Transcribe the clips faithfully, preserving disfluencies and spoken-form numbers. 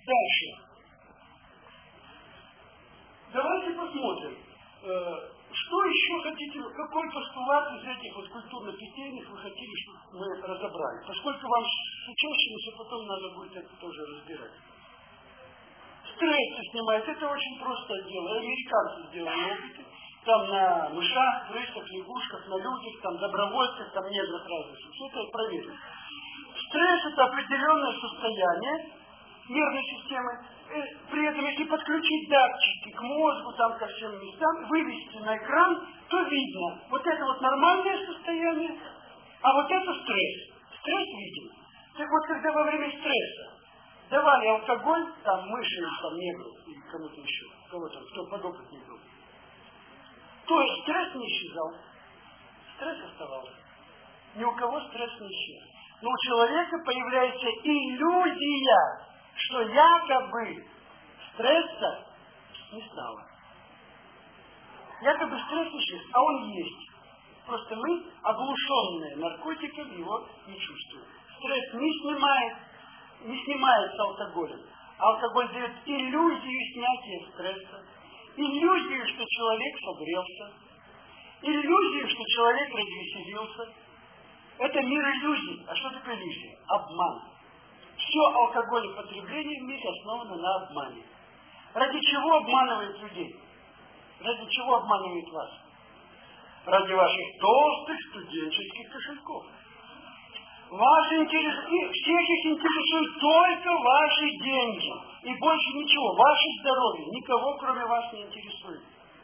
Дальше. Давайте посмотрим, что еще хотите, какой постулат из этих вот культурно-питейных вы хотели, чтобы мы разобрали. Поскольку вам с учащимися потом надо будет это тоже разбирать. Стрессы снимать, это очень простое дело. Американцы сделали опыты. Там на мышах, крысах, лягушках, на людях, там добровольцах, там неграх разных. Все это проверено. Стресс – это определенное состояние нервной системы. При этом, если подключить датчики к мозгу, там ко всем местам, вывести на экран, то видно, вот это вот нормальное состояние, а вот это стресс. Стресс виден. Так вот, когда во время стресса давали алкоголь, там мыши, там негру, или кому-то еще, кого-то, кто подопытный был, то есть стресс не исчезал. Стресс оставался. Ни у кого стресс не исчез. Но у человека появляется иллюзия, что якобы стресса не стало. Якобы стресс исчез, а он есть. Просто мы, оглушенные наркотиками, его не чувствуем. Стресс не снимает, не снимается алкоголем. Алкоголь дает иллюзию снятия стресса, иллюзию, что человек согрелся, иллюзию, что человек развеселился. Это мир иллюзий. А что такое иллюзия? Обман. Все алкоголепотребление в мире основано на обмане. Ради чего обманывают людей? Ради чего обманывают вас? Ради ваших толстых студенческих кошельков. Вас интерес... Всех их интересуют только ваши деньги. И больше ничего. Ваше здоровье. Никого, кроме вас, не интересует.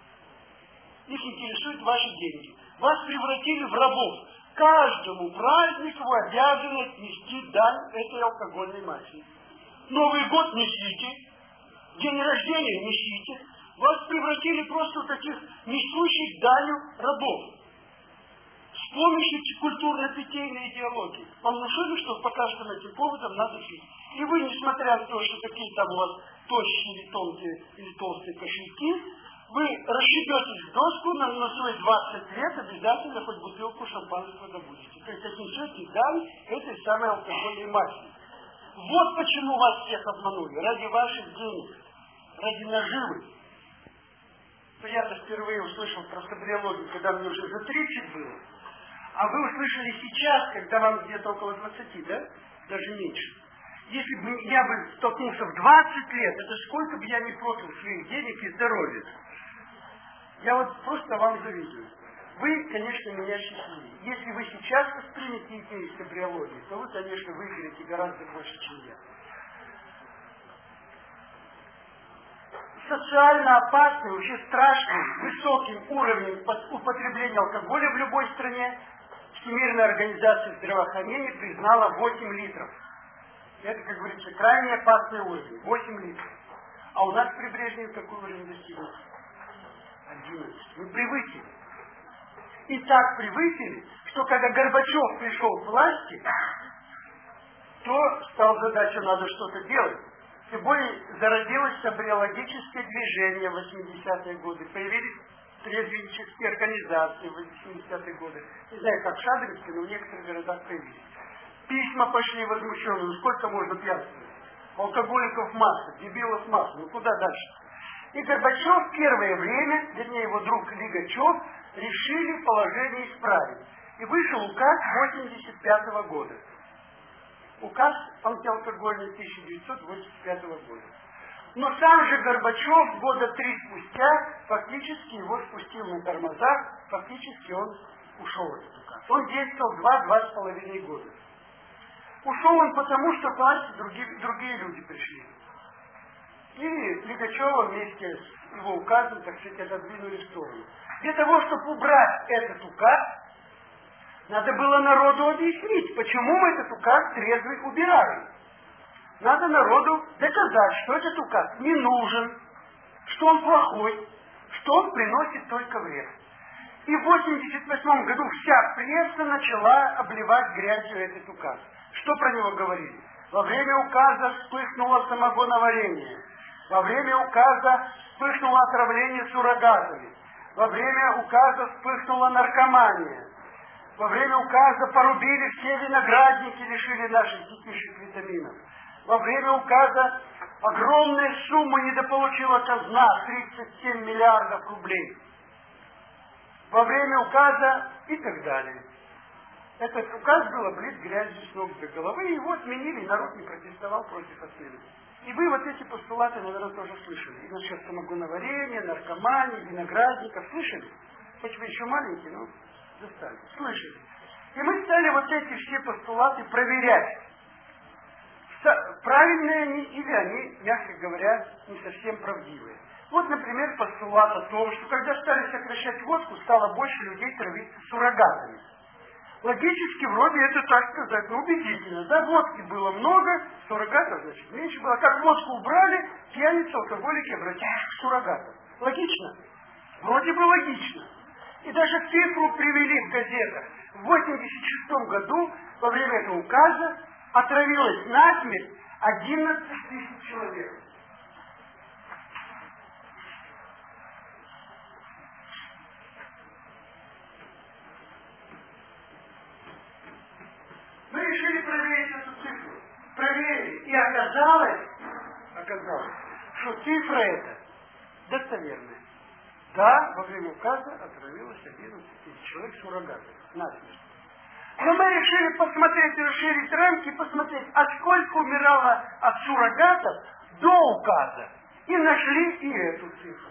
Их интересуют ваши деньги. Вас превратили в рабов. Каждому празднику вы обязаны отнести дань этой алкогольной мафии. Новый год несите, день рождения несите. Вас превратили просто в таких несущих данью рабов. С помощью культурно-питейной идеологии. Вам внушили, что по каждым этим поводам надо пить. И вы, несмотря на то, что какие там у вас тощие или тонкие или толстые кошельки, вы расшибетесь в доску на, на свои двадцать лет, обязательно хоть бутылку шампанского добудете. То есть отнесете дань этой самой алкогольной мафии. Вот почему вас всех обманули. Ради ваших денег. Ради наживы. Я-то впервые услышал про сабриологию, когда мне уже за тридцать было. А вы услышали сейчас, когда вам где-то около двадцати, да? Даже меньше. Если бы я бы столкнулся в двадцать лет, это сколько бы я не пропил своих денег и здоровья. Я вот просто вам завидую. Вы, конечно, меня счастливее. Если вы сейчас воспримете идею сабриологии, то вы, конечно, выиграете гораздо больше, чем я. Социально опасный, вообще страшным, высоким уровнем употребления алкоголя в любой стране Всемирная организация здравоохранения признала восемь литров. Это, как говорится, крайне опасный уровень. восемь литров. А у нас при Брежневе какой уровень достигнут? одиннадцать. Мы превысили. И так превысили, что когда Горбачев пришел к власти, то стала задача, надо что-то делать. Тем более зародилось сабриологическое движение в восьмидесятые годы. Появились трезвеннические организации в восьмидесятые годы. Не знаю, как в Шадринске, но в некоторых городах появились. Письма пошли возмущенные. Ну сколько можно пьянствовать? Алкоголиков масса, дебилов масса. Ну куда дальше? И Горбачев в первое время, вернее его друг Лигачев, решили положение исправить. И вышел указ восемьдесят пятого года. Указ антиалкогольный тысяча девятьсот восемьдесят пятого года. Но сам же Горбачев года три спустя фактически его спустил на тормозах, фактически он ушел этот указ. Он действовал два-два с половиной года. Ушел он потому, что к власти другие, другие люди пришли. И Лигачева вместе с его указом, так сказать, отодвинули в сторону. Для того, чтобы убрать этот указ, надо было народу объяснить, почему мы этот указ трезвый убираем. Надо народу доказать, что этот указ не нужен, что он плохой, что он приносит только вред. И в восемьдесят восьмом году вся пресса начала обливать грязью этот указ. Что про него говорили? Во время указа вспыхнуло самогоноварение. Во время указа вспыхнуло отравление суррогатами. Во время указа вспыхнула наркомания. Во время указа порубили все виноградники, лишили наших детишек витаминов. Во время указа огромные суммы недополучила казна, тридцать семь миллиардов рублей. Во время указа и так далее. Этот указ был облит грязью с ног до головы, и его отменили, и народ не протестовал против отмены. И вы вот эти постулаты, наверное, тоже слышали. И насчет самогоноварения, наркомании, виноградников. Слышали? Хоть вы еще маленькие, но застали. Слышали. И мы стали вот эти все постулаты проверять. Правильные они или они, мягко говоря, не совсем правдивые. Вот, например, постулат о том, что когда стали сокращать водку, стало больше людей травиться суррогатами. Логически вроде это, так сказать, ну, убедительно. Да, водки было много, суррогатов, значит, меньше было. Как водку убрали, пьяницы, алкоголики обратились к суррогатам. Логично? Вроде бы логично. И даже цифру привели в газетах. В восемьдесят шестом году, во время этого указа, отравилось насмерть одиннадцать тысяч человек. Мы решили проверить эту цифру. Проверили. И оказалось, оказалось, что цифра эта достоверная. Да, во время указа отравилось одиннадцать тысяч человек суррогатов. Насмерть. Но мы решили посмотреть, расширить рамки, посмотреть, а сколько умирало от суррогатов до указа. И нашли и эту цифру.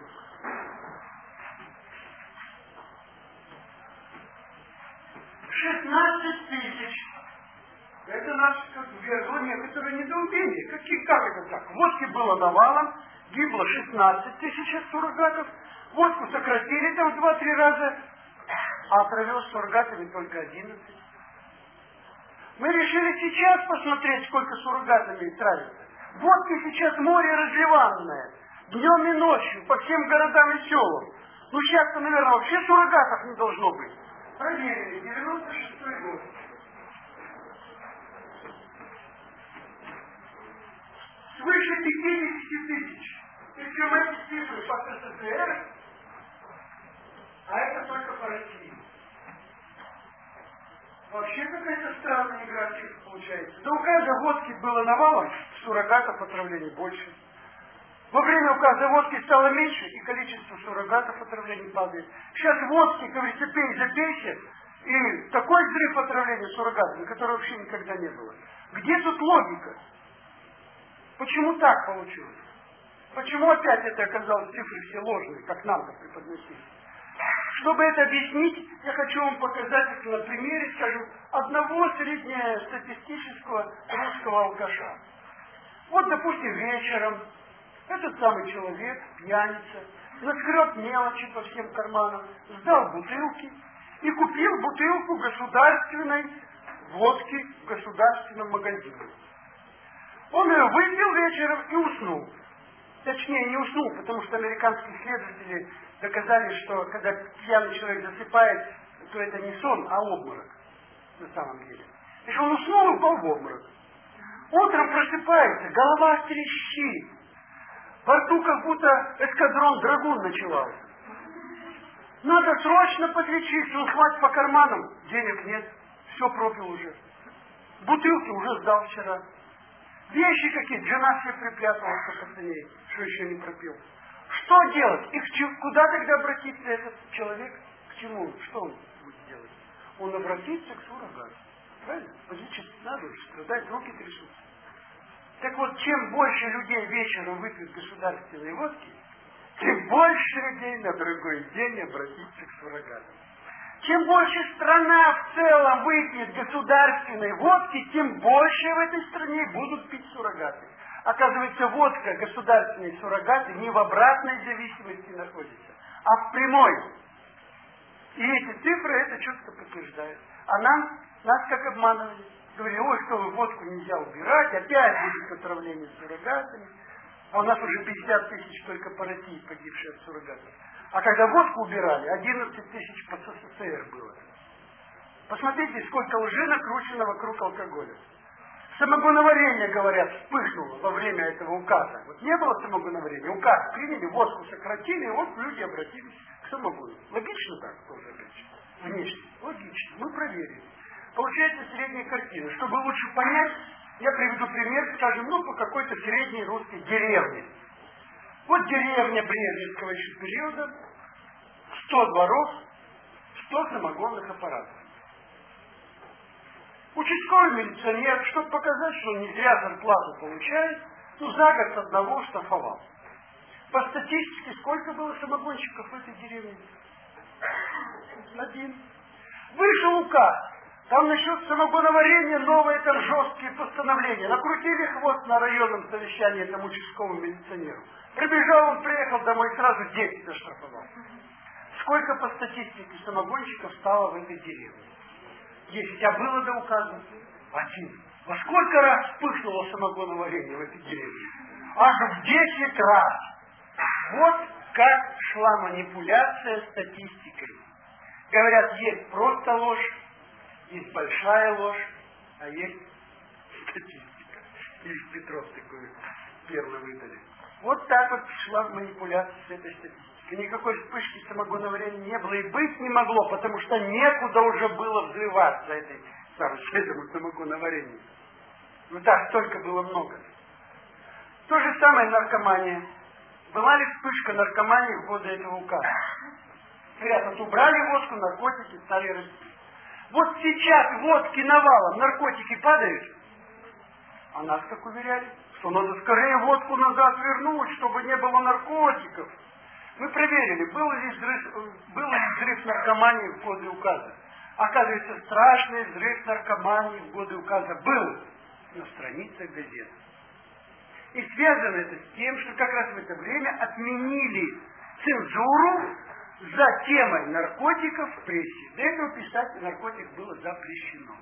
шестнадцать тысяч. Это наше, как верно, некоторые недоумения. Какие, как это так? Водки было навалом, гибло шестнадцать тысяч от суррогатов, водку сократили там в два-три раза, а отравилось суррогатами только одиннадцать. Мы решили сейчас посмотреть, сколько суррогатами травится. Водки сейчас море разливанное, днем и ночью, по всем городам и селам. Ну сейчас-то, наверное, вообще суррогатов не должно быть. Проверили, девяносто шестой год. Свыше пятидесяти тысяч. Причем эти цифры по СССР, а это только по России. Вообще какая-то странная игра цифр получается. До указа водки было навалом, суррогатов отравлений больше. Во время указа водки стало меньше, и количество суррогатов отравлений падает. Сейчас водки, говорится, пей, запейся, и такой взрыв отравления суррогатами, который вообще никогда не было. Где тут логика? Почему так получилось? Почему опять это оказалось цифры все ложные, как нам-то преподносили? Чтобы это объяснить, я хочу вам показать это на примере, скажем, одного среднестатистического русского алкаша. Вот, допустим, вечером этот самый человек, пьяница, наскреб мелочи по всем карманам, сдал бутылки и купил бутылку государственной водки в государственном магазине. Он ее выпил вечером и уснул. Точнее, не уснул, потому что американские исследователи доказали, что когда пьяный человек засыпает, то это не сон, а обморок на самом деле. И что он уснул и упал в обморок. Утром просыпается, голова трещит. Во рту как будто эскадрон драгун начался. Надо срочно подлечиться, он хватит по карманам. Денег нет, все пропил уже. Бутылки уже сдал вчера. Вещи какие-то, жена себе припрятала по пацаней, что еще не пропил. Что делать? И к чему, куда тогда обратиться этот человек? К чему? Что он будет делать? Он обратится к суррогату. Правильно? Подлечиться надо, страдать, руки трясутся. Так вот, чем больше людей вечером выпьют государственные водки, тем больше людей на другой день обратится к суррогату. Чем больше страна в целом выпьет государственной водки, тем больше в этой стране будут пить суррогаты. Оказывается, водка, государственные суррогаты не в обратной зависимости находятся, а в прямой. И эти цифры это четко подтверждают. А нам, нас как обманывали. Говорили, ой, что вы водку нельзя убирать, опять будет отравление суррогатами. А у нас уже пятьдесят тысяч только по России погибшие от суррогатов. А когда водку убирали, одиннадцать тысяч по СССР было. Посмотрите, сколько лжи накручено вокруг алкоголя. Самогоноварение, говорят, вспыхнуло во время этого указа. Вот не было самогоноварения, указ приняли, водку сократили, и вот люди обратились к самогону. Логично так тоже, опять же. Внешне. Логично. Мы проверили. Получается средняя картина. Чтобы лучше понять, Я приведу пример, скажем, ну, по какой-то средней русской деревне. Вот деревня Брежневского еще периода, сто дворов, сто самогонных аппаратов. Участковый милиционер, чтобы показать, что он не зря зарплату получает, ну, за год с одного штрафовал. По статистике, сколько было самогонщиков в этой деревне? Один. Вышел указ. Там насчет самогоноварения новые там жесткие постановления. Накрутили хвост на районном совещании этому участковому милиционеру. Прибежал он, приехал домой, сразу десять заштрафовал. Сколько по статистике самогонщиков стало в этой деревне? Десять. А было до указа? Один. Во сколько раз вспыхнуло самогоноварение в этой деревне? Аж в десять раз. Вот как шла манипуляция статистикой. Говорят, есть просто ложь, есть большая ложь, а есть статистика. Ильич Петров такой первый выдали. Вот так вот шла манипуляция с этой статистикой. Никакой вспышки самогоноварения не было и быть не могло, потому что некуда уже было взрываться этой, этому самогоноварению. Ну так, столько было много. То же самое наркомания. Была ли вспышка наркомании в годы этого указа? Говорят, вот убрали водку, наркотики стали расти. Вот сейчас водки навалом, наркотики падают. А нас как уверяли, что надо скорее водку назад вернуть, чтобы не было наркотиков. Мы проверили, был ли взрыв, был ли взрыв наркомании в годы указа. Оказывается, страшный взрыв наркомании в годы указа был на страницах газет. И связано это с тем, что как раз в это время отменили цензуру за темой наркотиков в прессе. До этого писать наркотик было запрещено.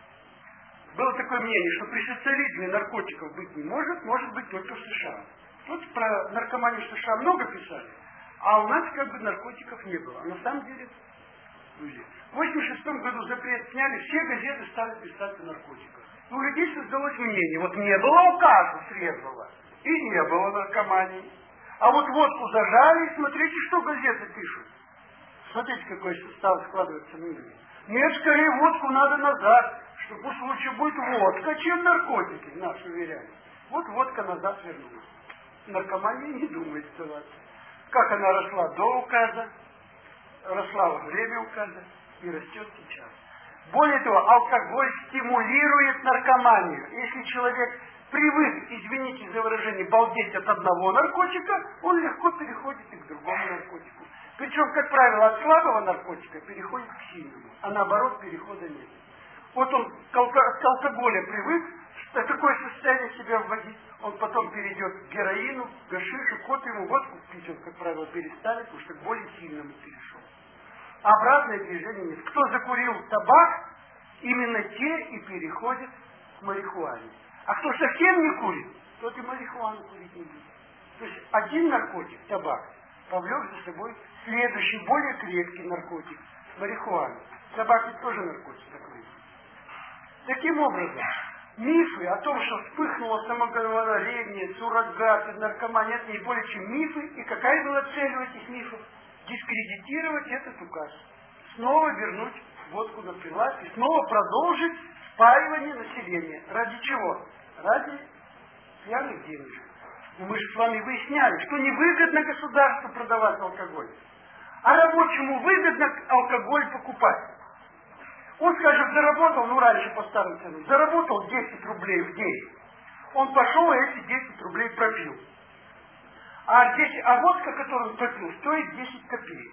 Было такое мнение, что при социализме наркотиков быть не может, может быть только в США. Вот про наркоманию в США много писали, а у нас как бы наркотиков не было. А на самом деле, люди. В восемьдесят шестом году запрет сняли, все газеты стали писать о наркотиках. У людей создалось мнение, вот не было указа среднего, и не было наркомании. А вот водку зажали, и смотрите, что газеты пишут. Смотрите, какой стал складываться мнение. Нет, скорее водку надо назад, что пусть лучше будет водка, чем наркотики, нас уверяют. Вот водка назад вернулась. Наркомания не думает сдаваться. Как она росла до указа, росла во время указа и растет сейчас. Более того, алкоголь стимулирует наркоманию. Если человек привык, извините за выражение, балдеть от одного наркотика, он легко переходит и к другому наркотику. Причем, как правило, от слабого наркотика переходит к сильному, а наоборот перехода нет. Вот он к, алко- к алкоголю привык, что такое состояние себя вводить, он потом перейдет к героину, к гашишу, кот ему водку пить, он, как правило, перестанет, потому что к более сильному перешел. Обратное движение нет. Кто закурил табак, именно те и переходят к марихуане. А кто совсем не курит, тот и марихуану курить не будет. То есть один наркотик, табак, повлек за собой следующий, более крепкий наркотик, марихуану. Табак ведь тоже наркотик такой. Таким образом, мифы о том, что вспыхнуло самоговорение, суррогаты, наркомания, это не более чем мифы. И какая была цель у этих мифов? Дискредитировать этот указ. Снова вернуть водку на прилавок и снова продолжить спаивание населения. Ради чего? Ради пьяных денежек. Но мы же с вами выясняли, что невыгодно государству продавать алкоголь, а рабочему выгодно алкоголь покупать. Он, скажем, заработал, ну раньше по старым ценам, заработал десять рублей в день. Он пошел и эти десять рублей пропил. А, десять, а водка, которую он пропил, стоит десять копеек.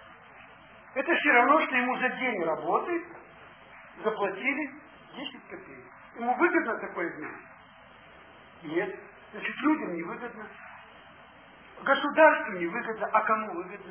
Это все равно, что ему за день работы заплатили десять копеек. Ему выгодно такое делать? Нет. Значит, людям не выгодно. Государству не выгодно. А кому выгодно?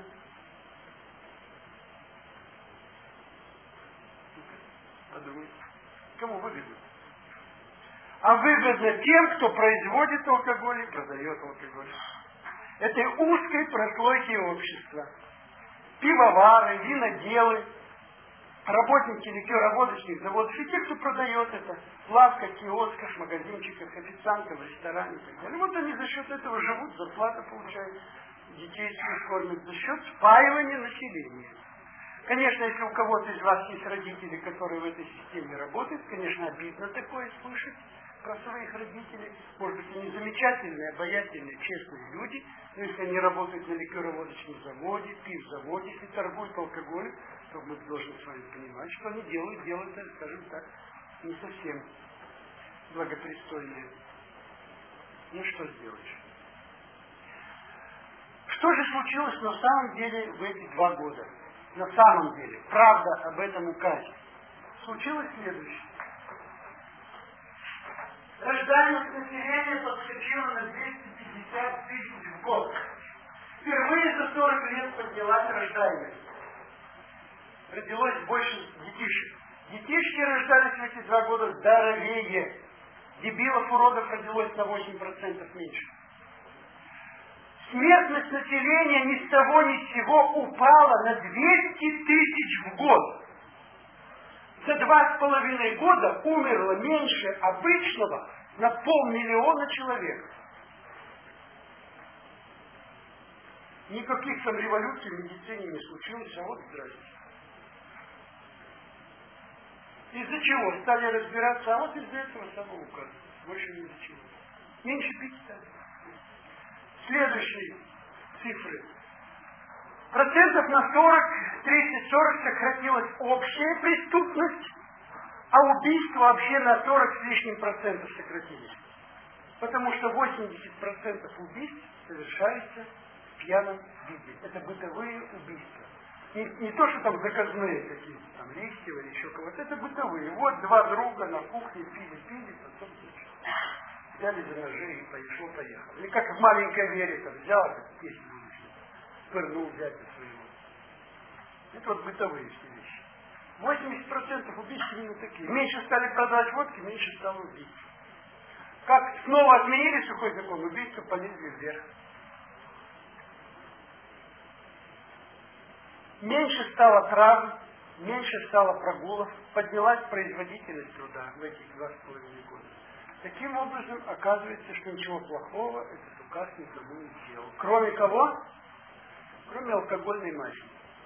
Подумайте. Кому выгодно? А выгодно тем, кто производит алкоголь и продает алкоголь. Этой узкой прослойки общества. Пивовары, виноделы, работники ликероводочных заводов и те, кто продает это в лавках, киосках, магазинчиках, официантов, в ресторане и так далее. Вот они за счет этого живут, зарплату получают, детей своих кормят, за счет спаивания населения. Конечно, если у кого-то из вас есть родители, которые в этой системе работают, конечно, обидно такое слышать, про своих родителей. Может быть, они замечательные, обаятельные, честные люди, но если они работают на ликероводочном заводе, пивзаводе, если торгуют алкоголем, то мы должны с вами понимать, что они делают, делают, скажем так, не совсем благопристойные. Ну что сделаешь? Что же случилось на самом деле в эти два года? На самом деле, правда об этом указе. Случилось следующее. Рождаемость населения подскочила на двести пятьдесят тысяч в год. Впервые за сорок лет поднялась рождаемость. Родилось больше детишек. Детишки рождались в эти два года здоровее. Дебилов, уродов родилось на восемь процентов меньше. Смертность населения ни с того ни с сего упала на двести тысяч в год. За два с половиной года умерло меньше обычного на полмиллиона человек. Никаких там революций в медицине не случилось, а вот здрасте. Из-за чего? Стали разбираться, а вот из-за этого самого указа. Больше ни из-за чего. Меньше пить стали. Следующие цифры. Процентов на сорок, тридцать-сорок сократилась общая преступность, а убийства вообще на сорок с лишним процентов сократились. Потому что восемьдесят процентов убийств совершается в пьяном виде. Это бытовые убийства. Не, не то, что там заказные какие-то, там Листьева или еще кого-то, это бытовые. Вот два друга на кухне пили-пили, потом взяли за ножи и пошло-поехало. Или как в маленькой вере там взял, как песню вышли, пырнул дядю своего. Это вот бытовые все вещи. восемьдесят процентов убийств именно такие. Меньше стали продавать водки, меньше стало убийств. Как снова отменили сухой закон, убийства полезли вверх. Меньше стало травм, меньше стало прогулов, поднялась производительность труда в этих два с половиной года. Таким образом, оказывается, что ничего плохого этот указ никому не сделал. Кроме кого? Кроме алкогольной мафии.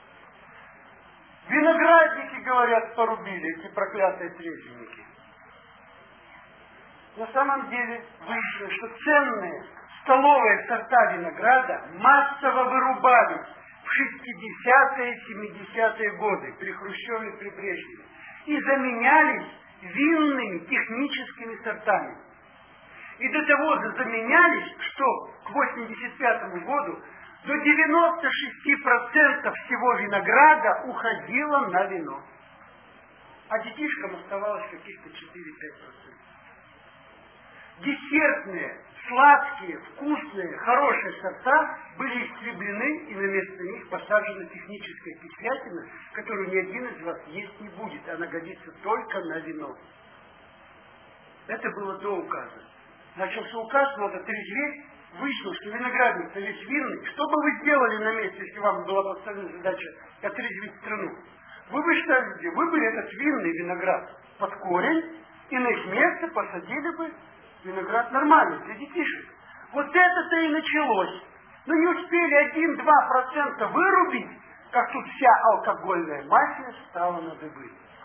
Виноградники, говорят, порубили, эти проклятые трезвенники. На самом деле выяснилось, что ценные столовые сорта винограда массово вырубались в шестидесятые и семидесятые годы при Хрущеве и при Брежневе и заменялись винными техническими сортами. И до того заменялись, что к восемьдесят пятому году до девяноста шести процентов всего винограда уходило на вино. А детишкам оставалось каких-то четыре-пять процентов. Десертные, сладкие, вкусные, хорошие сорта были истреблены, и на место них посажена техническая кислятина, которую ни один из вас есть не будет, она годится только на вино. Это было до указа. Начался указ, надо трезветь, вышло, что виноградник-то весь винный. Что бы вы сделали на месте, если вам была поставлена задача отрезвить страну? Вы бы что сделали? Вы бы этот винный виноград под корень, и на их место посадили бы виноград нормальный, для детишек. Вот это-то и началось. Но не успели один-два процента вырубить, как тут вся алкогольная мафия стала на дыбы.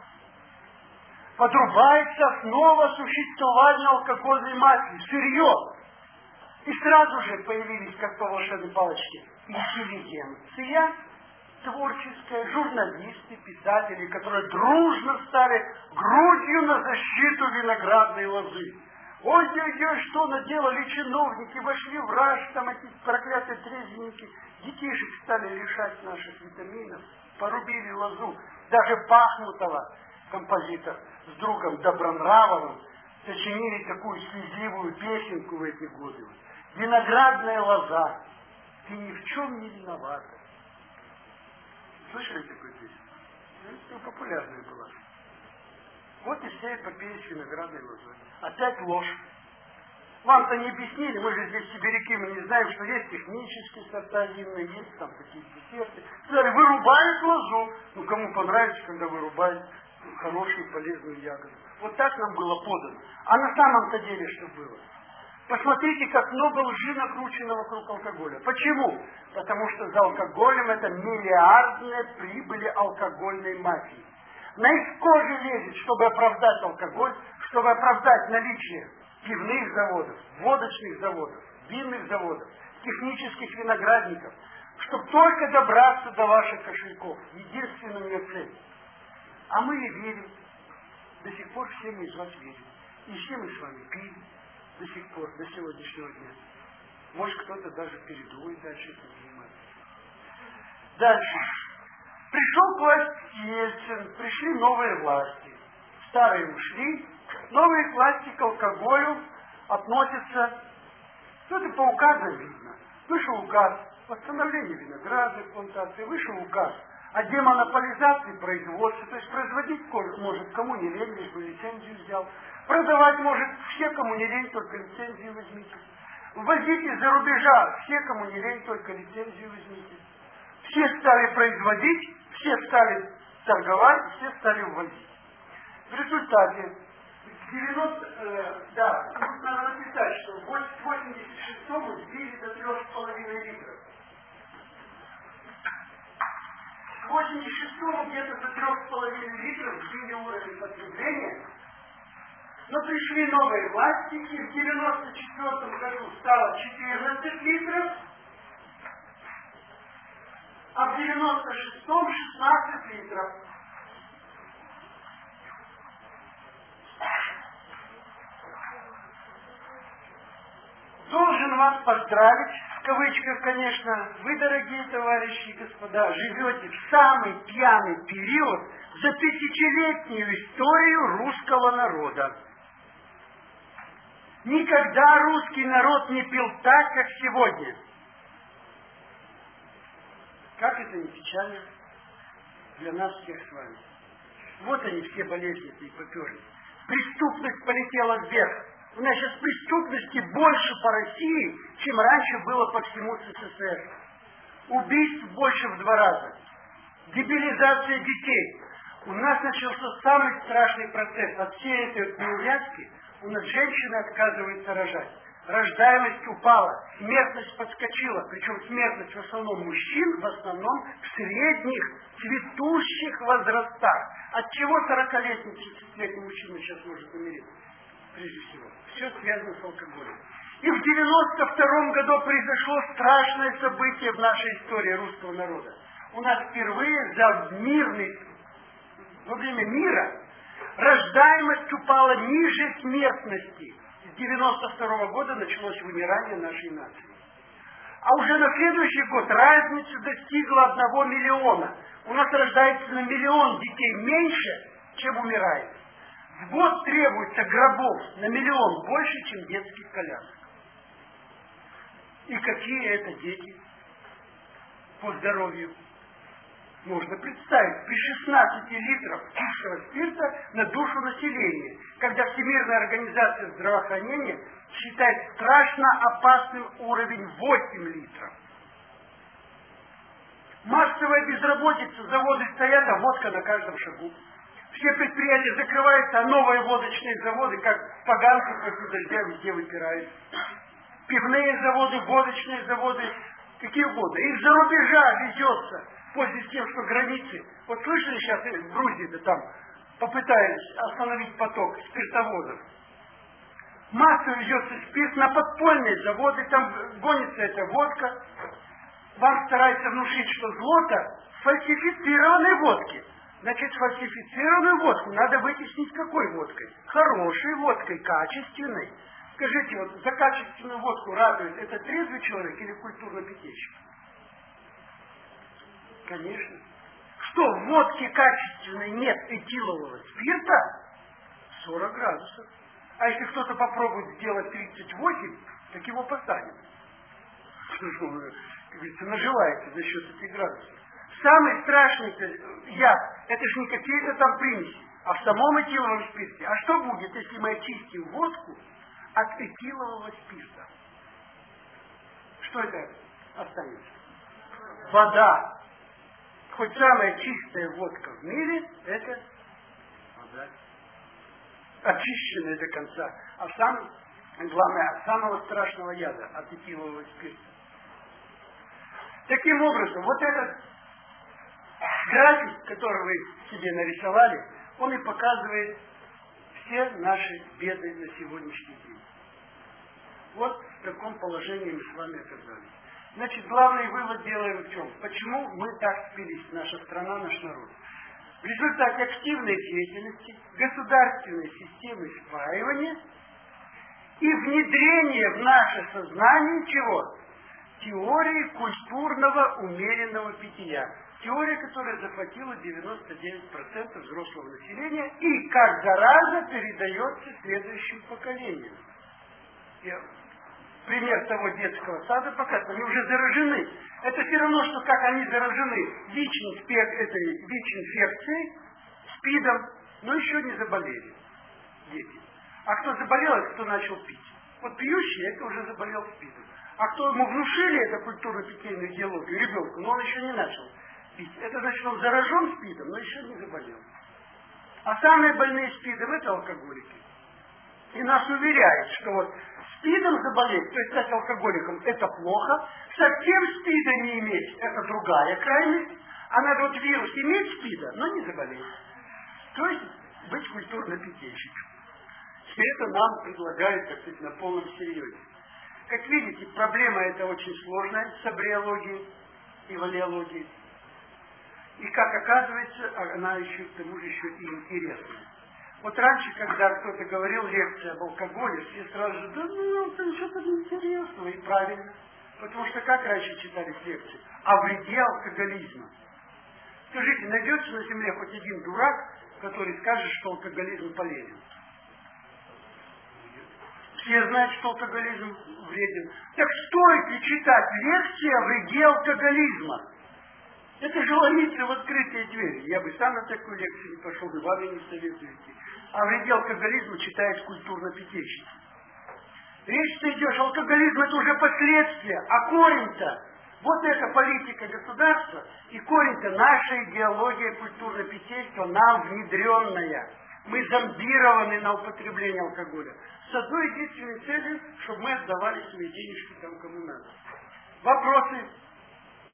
Подрубается основа существования алкогольной мафии, сырье. И сразу же появились, как по волшебной палочке, интеллигенция творческая, журналисты, писатели, которые дружно стали грудью на защиту виноградной лозы. Ой-ой-ой, что наделали чиновники, вошли в раж, там эти проклятые трезвенники, детишек стали лишать наших витаминов, порубили лозу. Даже Пахмутова, композитор, с другом Добронравовым сочинили такую слезливую песенку в эти годы. Виноградная лоза, ты ни в чем не виновата. Слышали такую песню? Это популярная была. Вот и вся эпопея с виноградной лозой. Опять ложь. Вам-то не объяснили, мы же здесь сибиряки, мы не знаем, что есть технические сорта винные, есть там какие-то десерты. Сказали, вырубают лозу. Ну, кому понравится, когда вырубают хорошую полезную ягоду. Вот так нам было подано. А на самом-то деле что было? Посмотрите, как много лжи накручено вокруг алкоголя. Почему? Потому что за алкоголем это миллиардные прибыли алкогольной мафии. На их коже лезет, чтобы оправдать алкоголь, чтобы оправдать наличие пивных заводов, водочных заводов, винных заводов, технических виноградников, чтобы только добраться до ваших кошельков. Единственная у нее цель. А мы ей верим. До сих пор все мы из вас верим. И все мы с вами пили до сих пор, до сегодняшнего дня. Может, кто-то даже передумает дальше этим заниматься. Дальше. Пришел к власти Ельцин, пришли новые власти. Старые ушли, новые власти к алкоголю относятся. Тут и по указам видно. Вышел указ восстановления виноградных плантаций, вышел указ о демонополизации производства, то есть производить может кому не лень, лишь бы лицензию взял. Продавать может все, кому не лень, только лицензию возьмите. Ввозить из-за рубежа все, кому не лень, только лицензию возьмите. Все стали производить, все стали торговать, все стали ввозить. В результате к девяносто, э, да, тут надо написать, что к восемьдесят шестому сбили до трех с половиной литров. К восемьдесят шестому где-то до трех с половиной литров сбили уровень потребления. Но пришли новые власти, и в девяносто четвёртом году стало четырнадцать литров, а в девяносто шестом шестнадцать литров. Должен вас поздравить, в кавычках, конечно, вы, дорогие товарищи и господа, живете в самый пьяный период за тысячелетнюю историю русского народа. Никогда русский народ не пил так, как сегодня. Как это не печально для нас всех с вами. Вот они все болезни-то и поперли. Преступность полетела вверх. У нас сейчас преступности больше по России, чем раньше было по всему СССР. Убийств больше в два раза. Дебилизация детей. У нас начался самый страшный процесс. От всей этой неувязки у нас женщины отказываются рожать. Рождаемость упала, смертность подскочила. Причем смертность в основном мужчин, в основном в средних, цветущих возрастах. От чего сорокалетний, тридцатилетний мужчина сейчас может умереть? Прежде всего. Все связано с алкоголем. И в девяносто втором году произошло страшное событие в нашей истории русского народа. У нас впервые за мирный, во время мира, рождаемость упала ниже смертности. С девяносто второго года началось вымирание нашей нации. А уже на следующий год разница достигла одного миллиона. У нас рождается на миллион детей меньше, чем умирает. В год требуется гробов на миллион больше, чем детских колясок. И какие это дети по здоровью? Можно представить, при шестнадцати литрах чистого спирта на душу населения, когда Всемирная организация здравоохранения считает страшно опасным уровень восемь литров. Массовая безработица, заводы стоят, а водка на каждом шагу. Все предприятия закрываются, а новые водочные заводы, как поганцы после дождя, везде выпирают. Пивные заводы, водочные заводы, какие угодно. Из-за рубежа везется, после тем, что границы. Вот слышали сейчас в Грузии-то там попытались остановить поток спиртовозов. Массово везется спирт на подпольные заводы, там гонится эта водка. Вам стараются внушить, что зло-то в фальсифицированной водке. Значит, фальсифицированную водку надо вытеснить какой водкой? Хорошей водкой, качественной. Скажите, вот за качественную водку радует это трезвый человек или культурно-питейщик? Конечно. Что, в водке качественной нет этилового спирта? сорок градусов. А если кто-то попробует сделать тридцать восемь, так его посадят. Что же он, как говорится, наживается за счет этих градусов. Самый страшный яд, это же не какие-то там примеси, а в самом этиловом спирте. А что будет, если мы очистим водку от этилового спирта? Что это останется? Вода. Хоть самая чистая водка в мире, это вода. Очищенная до конца. А самое, главное, от самого страшного яда, от этилового спирта. Таким образом, вот этот график, который вы себе нарисовали, он и показывает все наши беды на сегодняшний день. Вот в таком положении мы с вами оказались. Значит, главный вывод делаем в чем? Почему мы так спились, наша страна, наш народ? В результате активной деятельности, государственной системы спаивания и внедрения в наше сознание чего? Теории культурного умеренного питья. Теория, которая захватила девяносто девять процентов взрослого населения и как зараза передается следующим поколениям. Я пример того детского сада показывает, они уже заражены. Это все равно, что как они заражены ВИЧ-инфекцией, СПИДом, но еще не заболели дети. А кто заболел, это кто начал пить. Вот пьющий, это уже заболел СПИДом. А кто ему внушили эту культурно-питейную идеологию, ребенку, но он еще не начал пить. Это значит, он заражен СПИДом, но еще не заболел. А самые больные СПИДом это алкоголики. И нас уверяют, что вот СПИДом заболеть, то есть стать алкоголиком, это плохо. Совсем СПИДа не иметь, это другая крайность. А надо вот вирус иметь СПИДа, но не заболеть. То есть быть культурно-питейщиком. И это нам предлагают, так сказать, на полном серьезе. Как видите, проблема эта очень сложная с абриологией и валиологией. И как оказывается, она еще к тому же еще и интересная. Вот раньше, когда кто-то говорил лекции об алкоголе, все сразу же, да ну, это что-то неинтересного, и правильно. Потому что как раньше читались лекции? О вреде алкоголизма. Скажите, найдется на земле хоть один дурак, который скажет, что алкоголизм полезен? Все знают, что алкоголизм вреден. Так стоит ли читать лекции о вреде алкоголизма? Это же ломиться в открытые двери. Я бы сам на такую лекцию не пошел, и вам не советую идти. О вреде алкоголизма читает культурно-питейщик. Речь-то идет, алкоголизм это уже последствия, а корень-то, вот эта политика государства, и корень-то наша идеология культурно-питейства, нам внедренная. Мы зомбированы на употребление алкоголя. С одной единственной целью, чтобы мы отдавали свои денежки там, кому надо. Вопросы?